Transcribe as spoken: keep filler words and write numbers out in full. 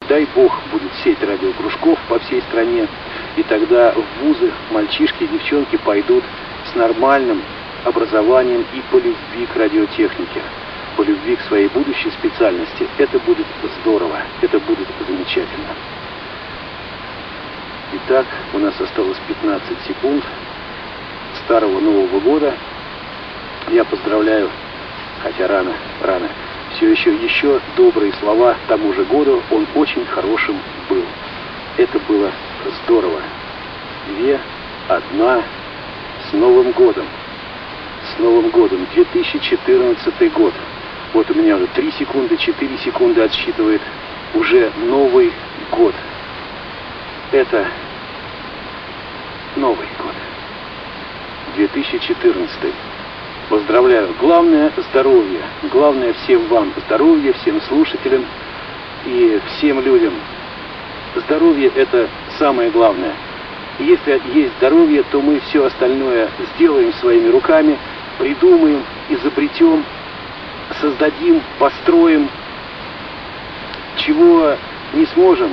дай бог, будет сеть радиокружков по всей стране, и тогда в вузы мальчишки и девчонки пойдут с нормальным образованием и по любви к радиотехнике, по любви к своей будущей специальности. Это будет здорово, это будет замечательно. Итак, у нас осталось пятнадцать секунд старого Нового года. Я поздравляю, хотя рано, рано, все еще, еще добрые слова тому же году, он очень хорошим был. Это было здорово. Две, одна, с Новым годом. С Новым годом. две тысячи четырнадцатый год. Вот у меня уже три секунды, четыре секунды отсчитывает уже Новый год. Это Новый год. две тысячи четырнадцатый. Поздравляю. Главное – здоровье. Главное всем вам здоровье, всем слушателям и всем людям. Здоровье – это самое главное. Если есть здоровье, то мы все остальное сделаем своими руками, придумаем, изобретем, создадим, построим. Чего не сможем,